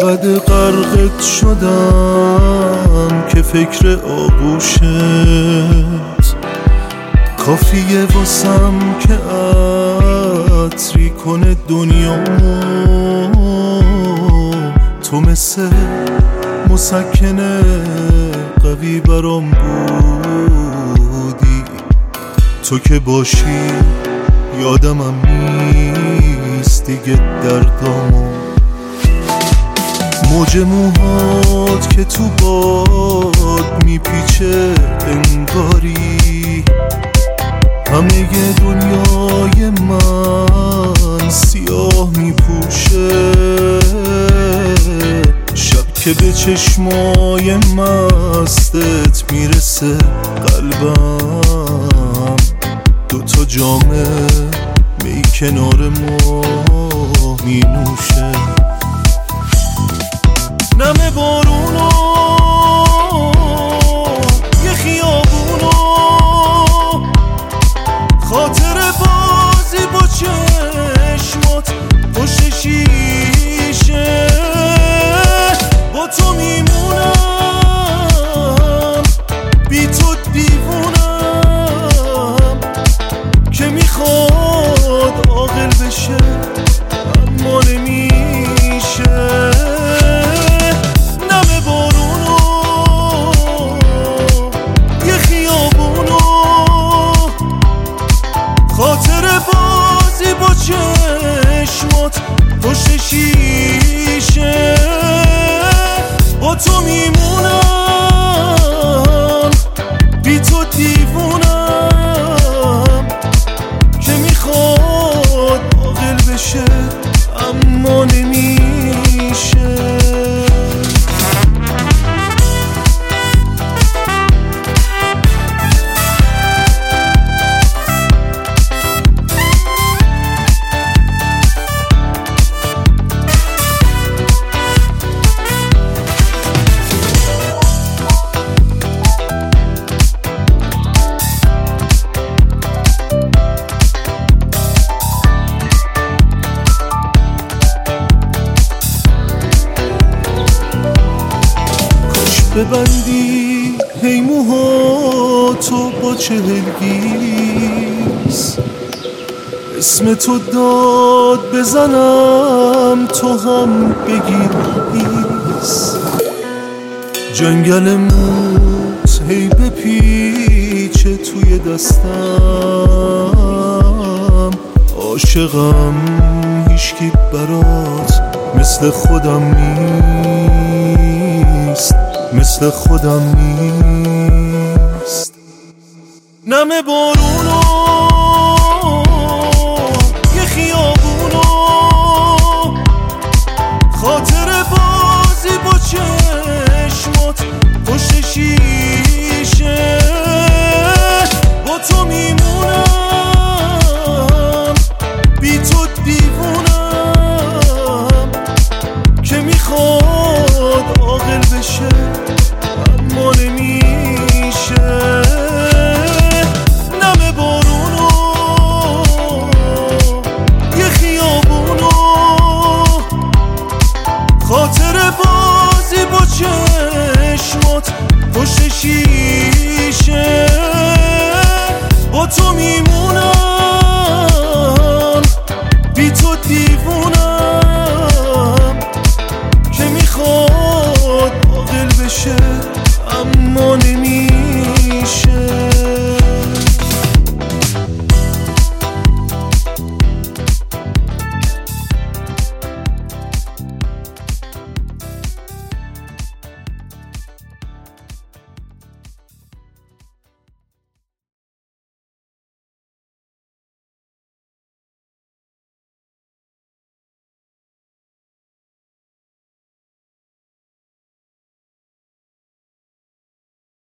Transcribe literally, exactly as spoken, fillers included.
انقدر غرقت شدم که فکر آغوشت کافیه واسم که عطری کنه دنیامو. تو مثل مسکنه قوی برام بودی، تو که باشی یادمم نیست دیگه دردامو. موج موهات که تو باد میپیچه انگاری همه دنیای من سیاه میپوشه. شب که به چشمای مستت میرسه قلبم، دوتا جامه می کنار ما می نوشه. نم بارونو یه خیابونو خاطر بازی با چشمات پشت شیشه. با تو میمونم بی تو دیوونم که میخواد عاقل بشه اما نمیشه. نم بارونو یه خیابونو خاطر بازی با چشمات پشت شیشه. با تو میمونم بی تو دیوونم که میخواد عاقل بشه اما نمیشه. ببندی هی موهاتو با چهلگیز، اسم تو داد بزنم تو هم بگیر ایز. جنگل موت هی بپیچه توی دستم، عاشقم هیچکی برات مثل خودم نیست، مثل خودم نیست. نم بارونو یه خیابونو خاطر بازی با چشمات پشت شیشه. با تو میمونم بی تو دیوونم که میخواد عاقل بشه اما نمیشه. نم بارونو یه خیابونو خاطر بازی با چشمات پشت شیشه. با تو میمونم